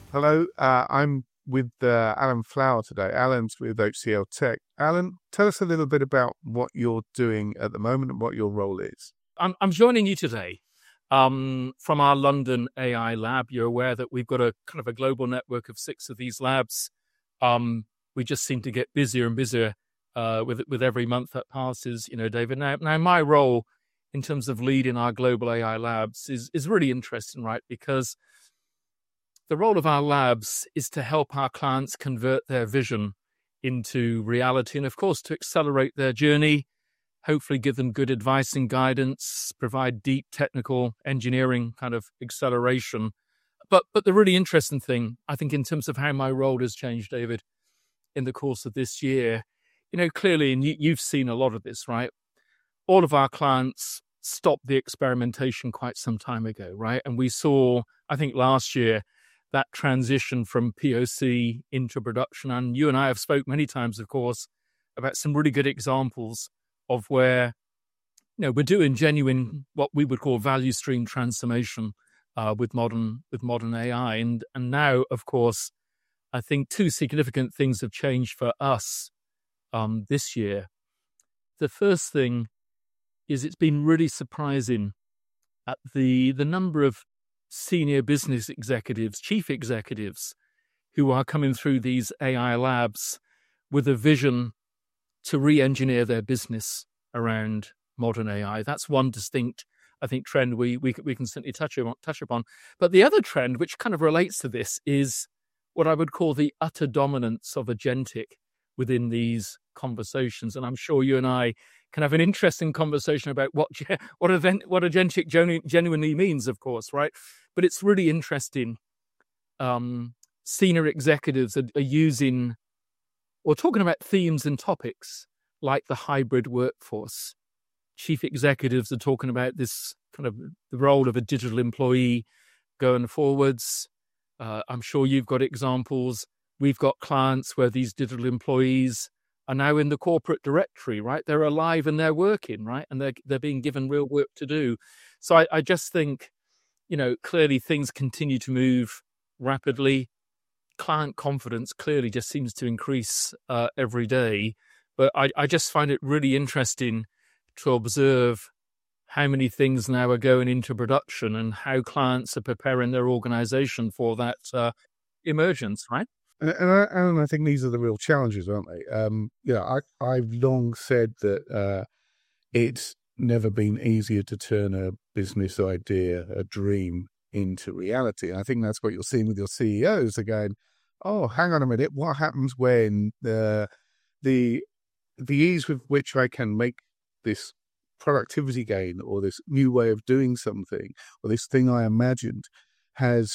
Hello, I'm with Alan Flower today. Alan's with HCL Tech. Alan, tell us a little bit about what you're doing at the moment and what your role is. I'm joining you today from our London AI lab. You're aware that we've got a kind of a global network of 6 of these labs. We just seem to get busier and busier with every month that passes. David. Now, my role in terms of leading our global AI labs is really interesting, right? Because the role of our labs is to help our clients convert their vision into reality, and of course, to accelerate their journey. Hopefully give them good advice and guidance, provide deep technical engineering kind of acceleration. But the really interesting thing, I think, in terms of how my role has changed, David, in the course of this year, clearly, and you've seen a lot of this, right? All of our clients stopped the experimentation quite some time ago, right? And we saw, I think, last year, that transition from POC into production. And you and I have spoke many times, of course, about some really good examples of where we're doing genuine what we would call value stream transformation with modern AI, and now, of course, I think 2 significant things have changed for us this year. The first thing is it's been really surprising at the number of senior business executives, chief executives, who are coming through these AI labs with a vision to re-engineer their business around modern AI. That's one distinct, I think, trend we can certainly touch upon. But the other trend, which kind of relates to this, is what I would call the utter dominance of agentic within these conversations. And I'm sure you and I can have an interesting conversation about what agentic genuinely means, of course, right? But it's really interesting. Senior executives are using or talking about themes and topics like the hybrid workforce. Chief executives are talking about this kind of the role of a digital employee going forwards. I'm sure you've got examples. We've got clients where these digital employees are now in the corporate directory, right? They're alive and they're working, right? And they're being given real work to do. So I just think, clearly things continue to move rapidly. Client confidence clearly just seems to increase every day. But I just find it really interesting to observe how many things now are going into production and how clients are preparing their organization for that emergence, right? And I think these are the real challenges, aren't they? I've long said that it's never been easier to turn a business idea, a dream, into reality. And I think that's what you're seeing with your CEOs. They're going, oh, hang on a minute, what happens when the ease with which I can make this productivity gain or this new way of doing something or this thing I imagined has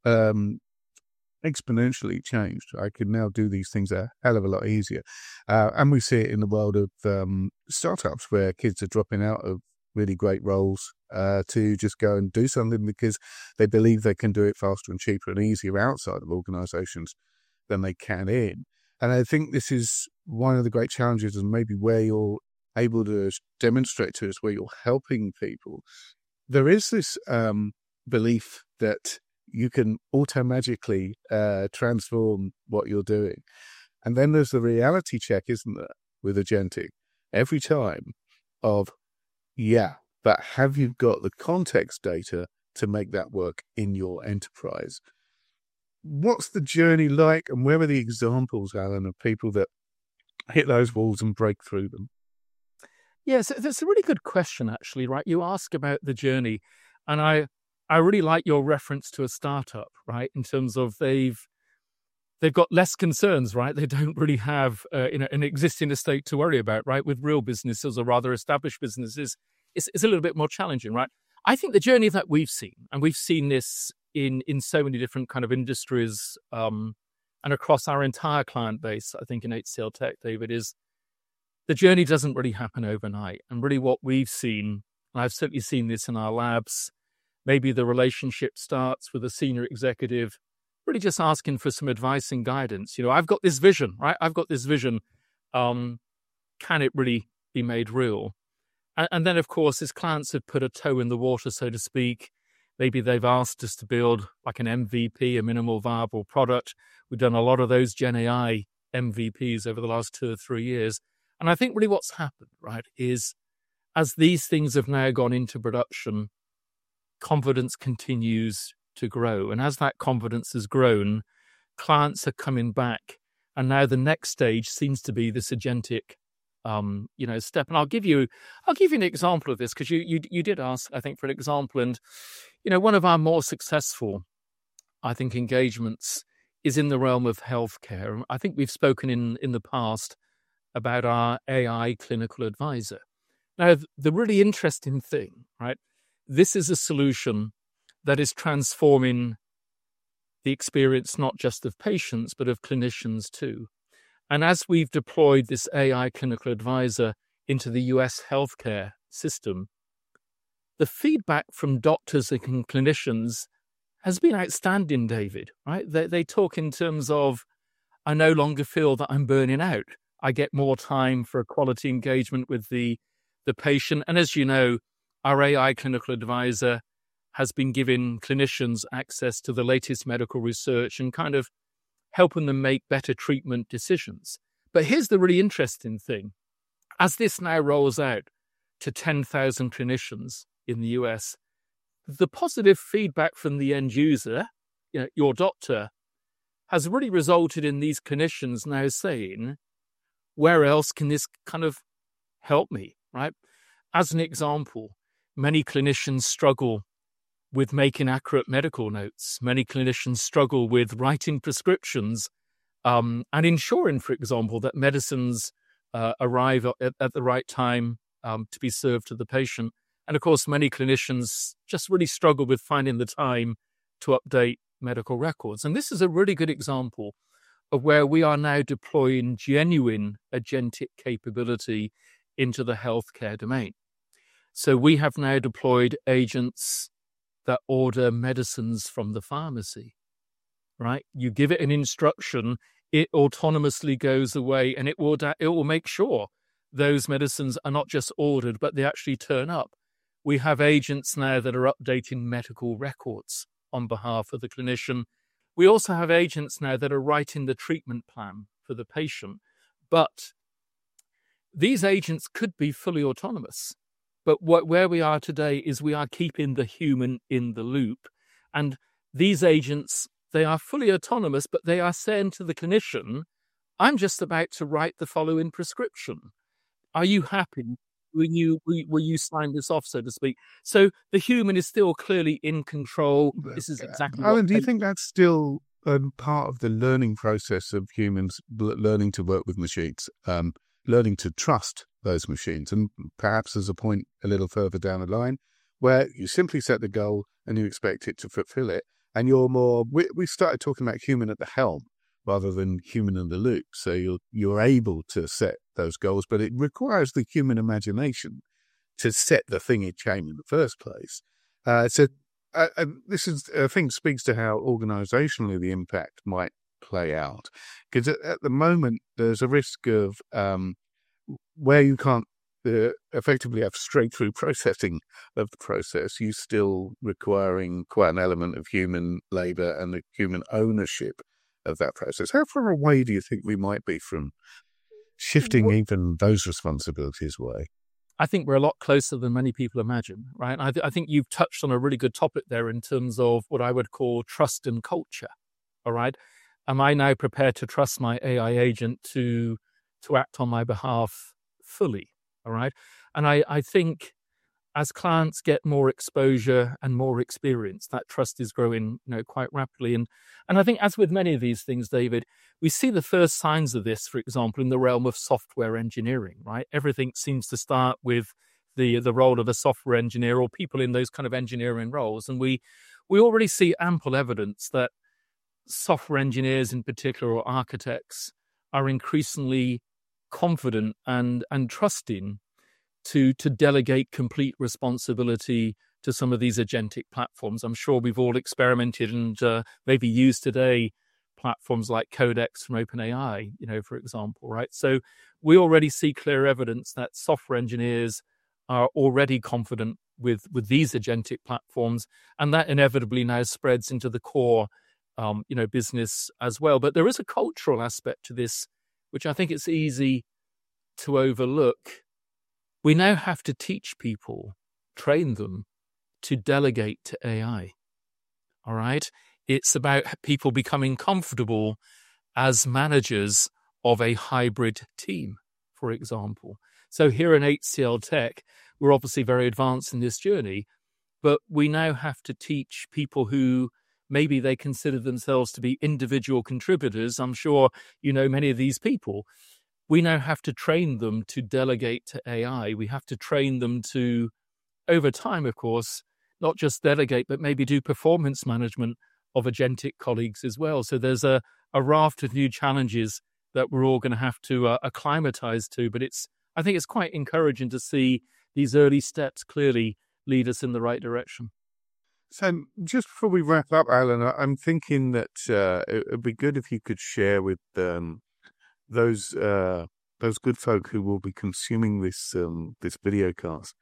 exponentially changed. I can now do these things a hell of a lot easier. And we see it in the world of startups where kids are dropping out of really great roles to just go and do something because they believe they can do it faster and cheaper and easier outside of organizations than they can in. And I think this is one of the great challenges, and maybe where you're able to demonstrate to us where you're helping people. There is this belief that you can auto-magically transform what you're doing. And then there's the reality check, isn't there, with agentic every time of, but have you got the context data to make that work in your enterprise? What's the journey like, and where are the examples, Alan, of people that hit those walls and break through them? Yes, that's a really good question, actually, right? You ask about the journey, and I really like your reference to a startup, right? In terms of they've got less concerns, right? They don't really have an existing estate to worry about, right? With real businesses or rather established businesses, it's a little bit more challenging, right? I think the journey that we've seen, and we've seen this in so many different kind of industries and across our entire client base, I think in HCL Tech, David, is the journey doesn't really happen overnight. And really what we've seen, and I've certainly seen this in our labs, maybe the relationship starts with a senior executive really just asking for some advice and guidance. I've got this vision, right? I've got this vision. Can it really be made real? And then, of course, as clients have put a toe in the water, so to speak, Maybe they've asked us to build like an MVP, a minimal viable product. We've done a lot of those Gen AI MVPs over the last 2 or 3 years. And I think really what's happened, right, is as these things have now gone into production, confidence continues to grow. And as that confidence has grown, clients are coming back. And now the next stage seems to be this agentic step. And I'll give you an example of this, because you did ask, I think, for an example. And, one of our more successful, I think, engagements is in the realm of healthcare. I think we've spoken in the past about our AI clinical advisor. Now, the really interesting thing, right, this is a solution that is transforming the experience not just of patients, but of clinicians too. And as we've deployed this AI clinical advisor into the US healthcare system, the feedback from doctors and clinicians has been outstanding, David, right? They talk in terms of, I no longer feel that I'm burning out. I get more time for a quality engagement with the patient. And as you know, our AI clinical advisor has been giving clinicians access to the latest medical research and kind of helping them make better treatment decisions. But here's the really interesting thing. As this now rolls out to 10,000 clinicians in the US, the positive feedback from the end user, your doctor, has really resulted in these clinicians now saying, where else can this kind of help me, right? As an example, many clinicians struggle with making accurate medical notes. Many clinicians struggle with writing prescriptions and ensuring, for example, that medicines arrive at the right time to be served to the patient. And of course, many clinicians just really struggle with finding the time to update medical records. And this is a really good example of where we are now deploying genuine agentic capability into the healthcare domain. So we have now deployed agents that order medicines from the pharmacy, right? You give it an instruction, it autonomously goes away, and it will make sure those medicines are not just ordered, but they actually turn up. We have agents now that are updating medical records on behalf of the clinician. We also have agents now that are writing the treatment plan for the patient. But these agents could be fully autonomous. But where we are today is we are keeping the human in the loop. And these agents, they are fully autonomous, but they are saying to the clinician, I'm just about to write the following prescription. Are you happy? Will you sign this off, so to speak? So the human is still clearly in control. This is exactly Alan, do you think that's still part of the learning process of humans learning to work with machines, learning to trust those machines? And perhaps there's a point a little further down the line where you simply set the goal and you expect it to fulfill it. And you're more, we started talking about human at the helm rather than human in the loop. So you're able to set those goals, but it requires the human imagination to set the thing in chain in the first place. This is, I think, speaks to how organizationally the impact might play out. Because at the moment, there's a risk of where you can't effectively have straight-through processing of the process, you still requiring quite an element of human labor and the human ownership of that process. How far away do you think we might be from shifting even those responsibilities away? I think we're a lot closer than many people imagine, right? I think you've touched on a really good topic there in terms of what I would call trust and culture, all right? Am I now prepared to trust my AI agent to act on my behalf fully, all right? And I think as clients get more exposure and more experience, that trust is growing, quite rapidly. And I think, as with many of these things, David, we see the first signs of this, for example, in the realm of software engineering, right? Everything seems to start with the role of a software engineer or people in those kind of engineering roles. And we already see ample evidence that software engineers in particular, or architects, are increasingly confident and trusting to delegate complete responsibility to some of these agentic platforms. I'm sure we've all experimented and maybe used today platforms like Codex from OpenAI, for example, right? So we already see clear evidence that software engineers are already confident with these agentic platforms, and that inevitably now spreads into the core business as well. But there is a cultural aspect to this, which I think it's easy to overlook. We now have to teach people, train them to delegate to AI. All right? It's about people becoming comfortable as managers of a hybrid team, for example. So here in HCL Tech, we're obviously very advanced in this journey, but we now have to teach people who maybe they consider themselves to be individual contributors. I'm sure you know many of these people. We now have to train them to delegate to AI. We have to train them to, over time, of course, not just delegate, but maybe do performance management of agentic colleagues as well. So there's a raft of new challenges that we're all going to have to acclimatize to. But I think it's quite encouraging to see these early steps clearly lead us in the right direction. So just before we wrap up, Alan, I'm thinking that it would be good if you could share with those good folk who will be consuming this video cast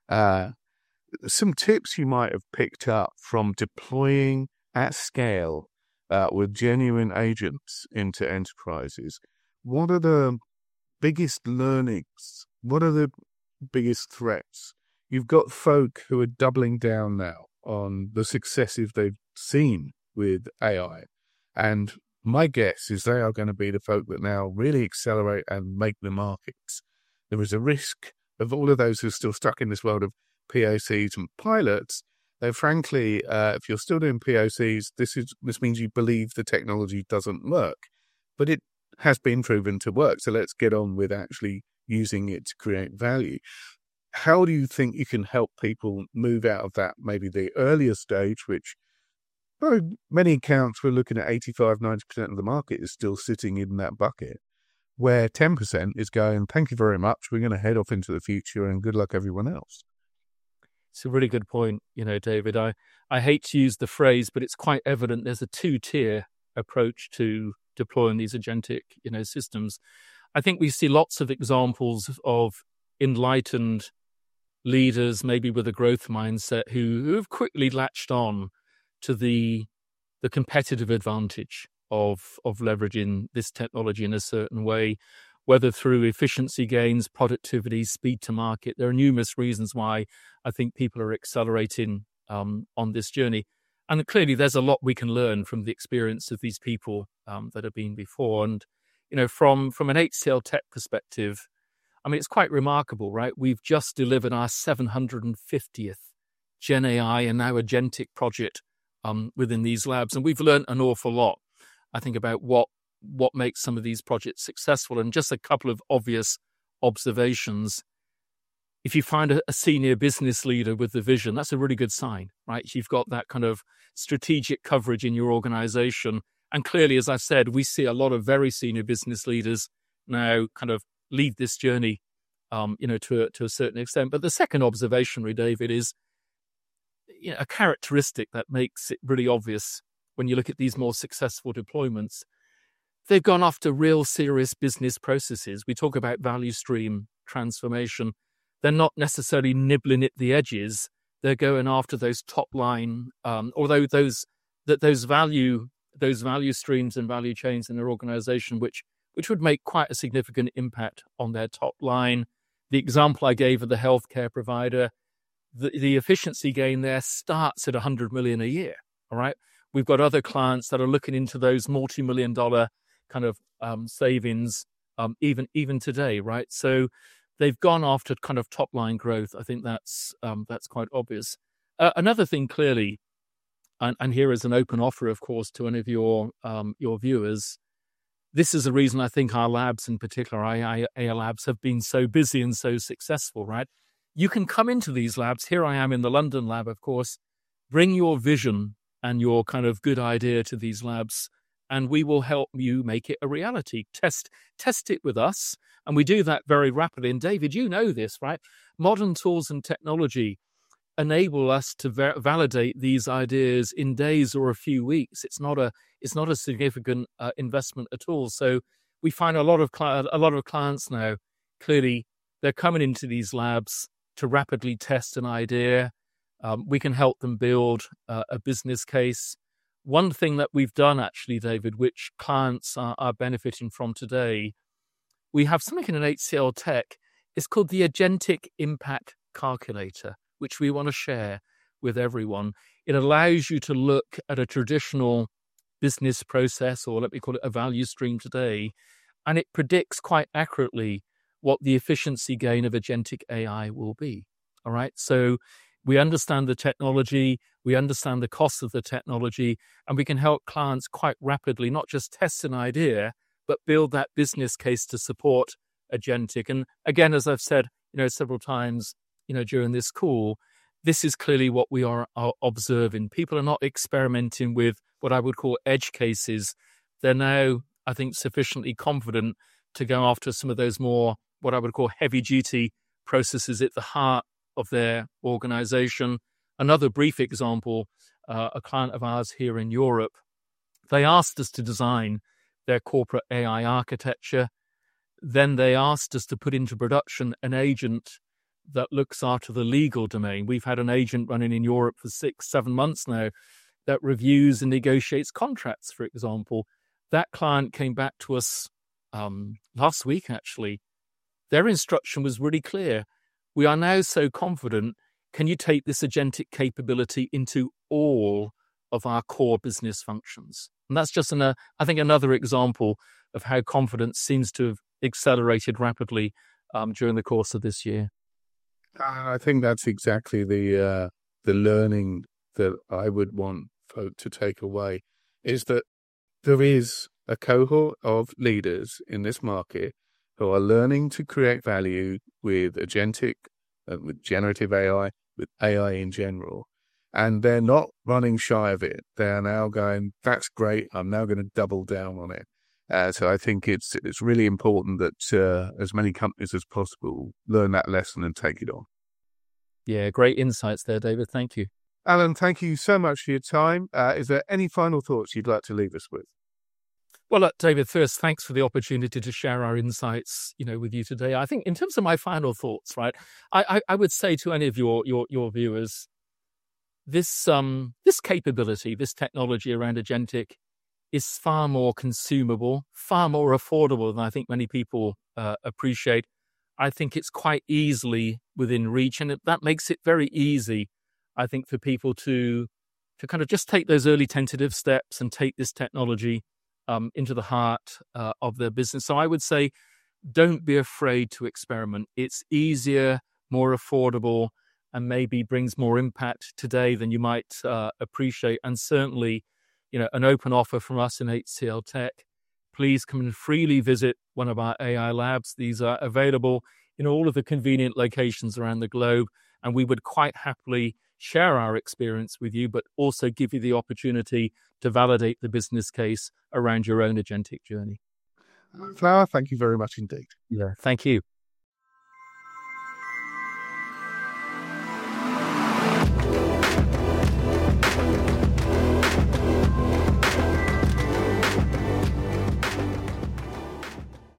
some tips you might have picked up from deploying at scale with genuine agents into enterprises. What are the biggest learnings? What are the biggest threats? You've got folk who are doubling down now on the successes they've seen with AI. And my guess is they are going to be the folk that now really accelerate and make the markets. There is a risk of all of those who are still stuck in this world of POCs and pilots. Though frankly, if you're still doing POCs, this means you believe the technology doesn't work. But it has been proven to work. So let's get on with actually using it to create value. How do you think you can help people move out of that, maybe the earlier stage, which by many accounts we're looking at 85, 90% of the market is still sitting in that bucket, where 10% is going, thank you very much, we're going to head off into the future and good luck everyone else. It's a really good point, David. I hate to use the phrase, but it's quite evident there's a two-tier approach to deploying these agentic, systems. I think we see lots of examples of enlightened leaders, maybe with a growth mindset, who have quickly latched on to the competitive advantage of leveraging this technology in a certain way, whether through efficiency gains, productivity, speed to market. There are numerous reasons why I think people are accelerating on this journey. And clearly there's a lot we can learn from the experience of these people that have been before. And, from an HCL Tech perspective, I mean, it's quite remarkable, right? We've just delivered our 750th Gen AI and now agentic project within these labs. And we've learned an awful lot, I think, about what makes some of these projects successful. And just a couple of obvious observations. If you find a senior business leader with the vision, that's a really good sign, right? You've got that kind of strategic coverage in your organization. And clearly, as I've said, we see a lot of very senior business leaders now kind of lead this journey, to a certain extent. But the second observation, David, is a characteristic that makes it really obvious when you look at these more successful deployments. They've gone after real serious business processes. We talk about value stream transformation. They're not necessarily nibbling at the edges. They're going after those top line, although those value streams and value chains in their organization, which would make quite a significant impact on their top line. The example I gave of the healthcare provider, the efficiency gain there starts at $100 million a year. All right, we've got other clients that are looking into those multi-million-dollar kind of savings, even today, right? So they've gone after kind of top line growth. I think that's quite obvious. Another thing, clearly, and here is an open offer, of course, to any of your viewers. This is the reason I think our labs, in particular, AI labs, have been so busy and so successful, right? You can come into these labs. Here I am in the London lab, of course. Bring your vision and your kind of good idea to these labs, and we will help you make it a reality. Test it with us, and we do that very rapidly. And David, you know this, right? Modern tools and technology enable us to validate these ideas in days or a few weeks. It's not a significant investment at all. So we find a lot of clients now. Clearly, they're coming into these labs. to rapidly test an idea. We can help them build a business case. One thing that we've done, actually, David, which clients are benefiting from today, we have something in an HCLTech. It's called the Agentic Impact Calculator, which we want to share with everyone. It allows you to look at a traditional business process, or let me call it a value stream today, and it predicts quite accurately what the efficiency gain of agentic AI will be. All right. So we understand the technology, we understand the cost of the technology, and we can help clients quite rapidly, not just test an idea, but build that business case to support agentic. And again, as I've said, several times, during this call, this is clearly what we are observing. People are not experimenting with what I would call edge cases. They're now, I think, sufficiently confident to go after some of those more, what I would call heavy duty processes at the heart of their organization. Another brief example, a client of ours here in Europe, they asked us to design their corporate AI architecture. Then they asked us to put into production an agent that looks after the legal domain. We've had an agent running in Europe for 6-7 months now that reviews and negotiates contracts, for example. That client came back to us last week, actually. Their instruction was really clear. We are now so confident, can you take this agentic capability into all of our core business functions? And that's just, I think, another example of how confidence seems to have accelerated rapidly during the course of this year. I think that's exactly the learning that I would want folk to take away, is that there is a cohort of leaders in this market who are learning to create value with agentic, with generative AI, with AI in general. And they're not running shy of it. They're now going, that's great, I'm now going to double down on it. So I think it's really important that as many companies as possible learn that lesson and take it on. Yeah, great insights there, David. Thank you. Alan, thank you so much for your time. Is there any final thoughts you'd like to leave us with? Well, look, David, first, thanks for the opportunity to share our insights, with you today. I think in terms of my final thoughts, right, I would say to any of your viewers, this capability, this technology around agentic is far more consumable, far more affordable than I think many people appreciate. I think it's quite easily within reach, and that makes it very easy, I think, for people to kind of just take those early tentative steps and take this technology into the heart of their business. So I would say, don't be afraid to experiment. It's easier, more affordable, and maybe brings more impact today than you might appreciate. And certainly, an open offer from us in HCLTech. Please come and freely visit one of our AI labs. These are available in all of the convenient locations around the globe, and we would quite happily share our experience with you, but also give you the opportunity to validate the business case around your own agentic journey. Flower, thank you very much indeed. Yeah, thank you.